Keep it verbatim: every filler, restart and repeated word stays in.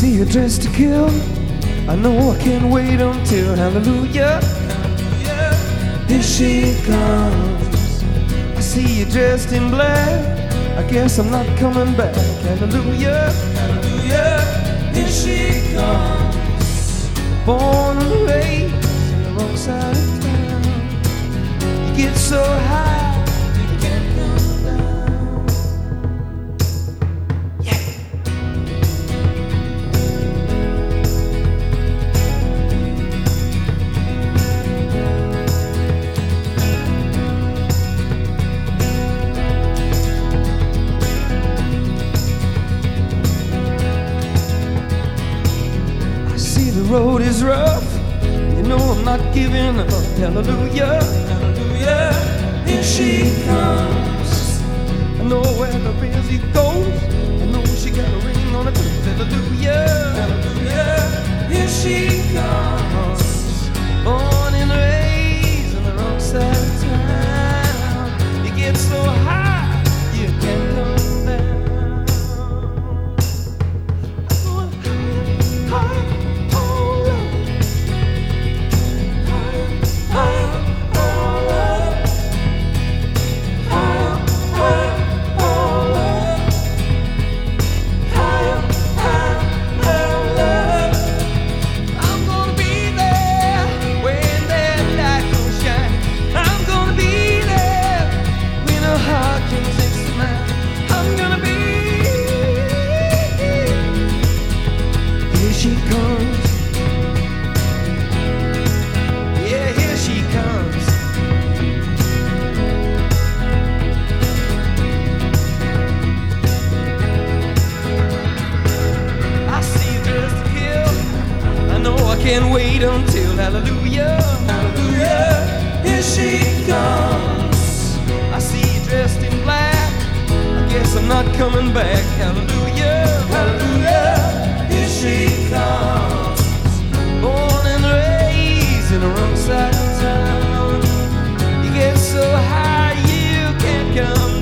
see her dressed to kill. I know I can't wait until hallelujah, hallelujah, here she comes. I see you dressed in black, I guess I'm not coming back. Hallelujah, hallelujah, here she comes. Born and raised in the wrong side of town. You get so high, you can't come down. Yeah. The road is rough, you know I'm not giving up. Hallelujah, hallelujah, here she comes. I know where the busy goes, I know she got a ring on her toes. Hallelujah, hallelujah, here she comes. Born and raised on the wrong side of town. You get so high, you can't come down. Here she comes. Yeah, here she comes. I see you dressed to kill. I know I can't wait until hallelujah, hallelujah, here she comes. I see you dressed in black, I guess I'm not coming back. Hallelujah, hallelujah, here she comes. Born and raised in the wrong side of town. You get so high you can't come